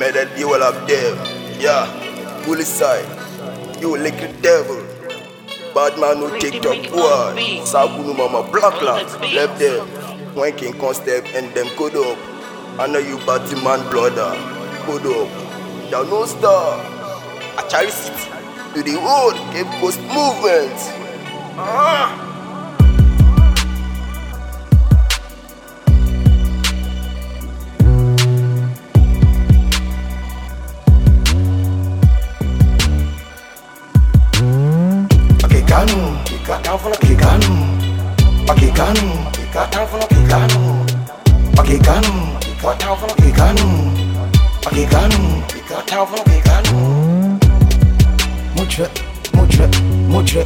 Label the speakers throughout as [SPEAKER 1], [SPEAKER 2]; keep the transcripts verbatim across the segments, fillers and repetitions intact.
[SPEAKER 1] May that be all of them. Yeah, bully side. You little devil. Bad man no take top boy. Sagunu mama black lads. Left them. One king can't step and them code up. I know you batty man brother. Code up. Thou no star. A Charlie City. To the road. Cape Coast movement. Ah.
[SPEAKER 2] Kikanu, kikatan for no kikanu. Pakikanu, kikatan for no kikanu. Pakikanu, kikatan for no kikanu. Pakikanu, kikatan for no kikanu. Mutre, mutre, mutre,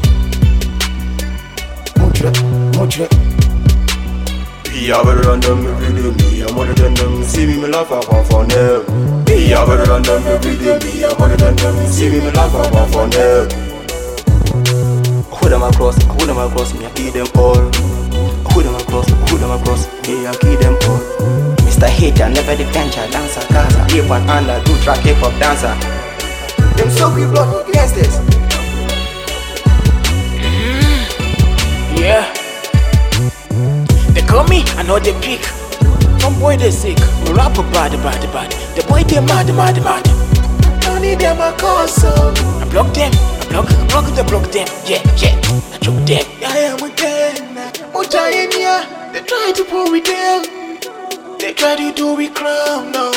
[SPEAKER 2] mutre, mutre.
[SPEAKER 1] Be a better than them every day, me I'm better than them. See me, me laugh up on for them. Be a better than them every day, me I'm better than them. See me, me laugh up on for them.
[SPEAKER 3] I hold them across, I hold them across, me I kill them all. I hold them across, I hold them across, me I kill them all. Mister Hater, never the venture, dancer, Gaza. Hip and under, do track hip hop dancer. Them so we blood against this.
[SPEAKER 4] Mm, yeah. They call me, I know they pick. Some boy they sick, we rap bad, bad, bad. The boy they mad, mad, mad. Don't need them a cause, so I block them. Block, block the block them, yeah, yeah, I choke them. I am again, Mutayenia. They try to pull me down. They try to do we crown now.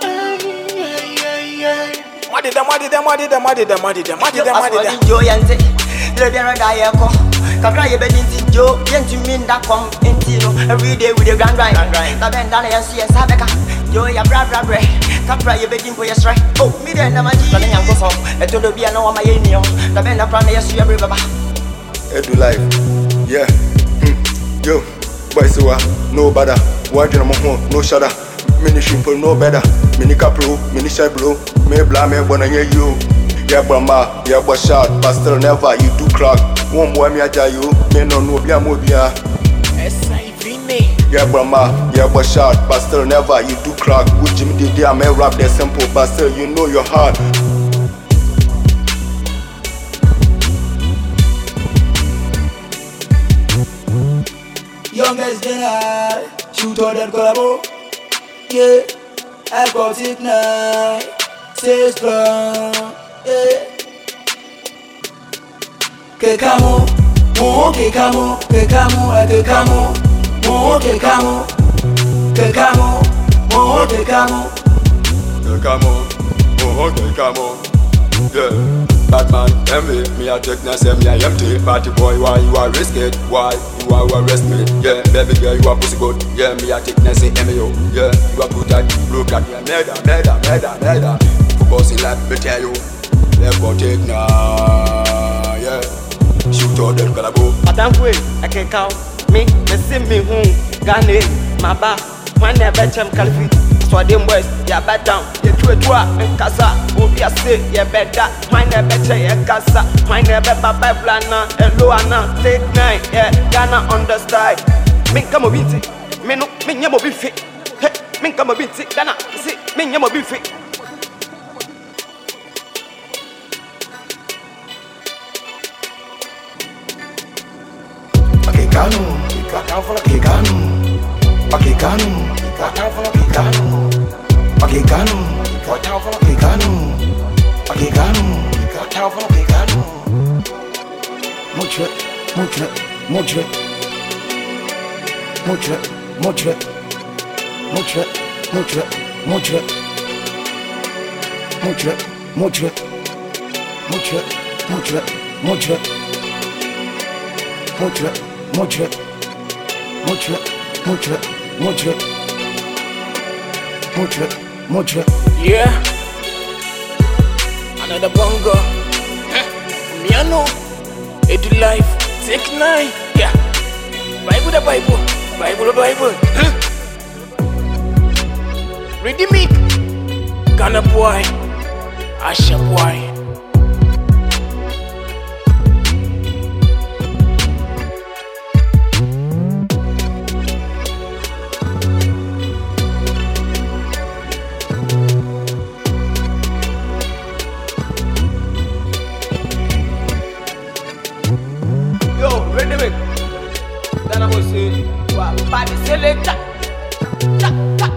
[SPEAKER 4] What did them, what did them, what did them, what did them, what did them, what did them, what did them?
[SPEAKER 3] Joe Yante, let them die a call. Kakra ye bed into Joe, Yanti mean that come into every day with a grand grind. The bend down and see a Sabeka. Joe, ya bra bra bra. Kakra ye bed in for your strike. Oh, me then, I'm a G. I'm go for a to be an hour my union. The bend up on the S U every baba.
[SPEAKER 1] Edu life, yeah. Hmm. Yo, boy, so uh, no better. Watching on my home, no shutter. Mini simple, no better. Mini capro, mini shy bro. Me blah me when I hear you. Yeah, Brahma, yeah, but shot, but still never you do crack. One boy, me, I tell you, me no no be a movie.
[SPEAKER 4] S I V me.
[SPEAKER 1] Yeah, Brahma, yeah, but shot, but still never you do crack. With Jimmy D, I may rap the simple, but still you know your heart.
[SPEAKER 5] Youngest general, shoot all that collabo. Yeah, I got it now. Stay strong. Yeah. Kekamo, mo kekamo, kekamo, a kekamo, mo kekamo, kekamo, mo kekamo,
[SPEAKER 1] Kekamo, oh kekamo, yeah. Batman, envy, me a take now, say me a empty. Party boy, why you are risk it? Why you are arrest me? Yeah, baby girl, you are pussy good. Yeah, me a take now, say M A O. Yeah, you are good at, look at me, murder, murder, murder, murder. For bossy life, me tell you. Let's go take now, yeah. Shoot all that collabo.
[SPEAKER 3] Madam Queen, I can count me, me see me home, Ghana, my bar, one never chem Calvi. So them boys, yeah, bad down, yeah, two a two and Casa, won't be a say, yeah, better, mine never check, yeah, Casa, mine never Baba Blana, and Luana, take nine, yeah, Ghana on the side. Me come a bit, me no, me never be fit, hey, me come a bit, Ghana, see, me never be fit.
[SPEAKER 2] Kikanu, kikatan for no kikanu. Pakikanu, kikatan for no kikanu. Pakikanu, kikatan for no kikanu. Pakikanu, kikatan for no kikanu. Mutre, mutre, mutre, mutre, mutre, mutre, mutre, mutre, mutre, mutre, mutre, mutre, mutre, mutre, mutre, mutre, mutre, mutre, mutre, mutre.
[SPEAKER 4] Yeah. Another bongo. Me I know. Edu life. Take nine. Yeah. Bible the Bible. Bible the Bible. Ready me. Ghana boy. Asha boy.
[SPEAKER 3] Everybody say it, cha, cha, cha.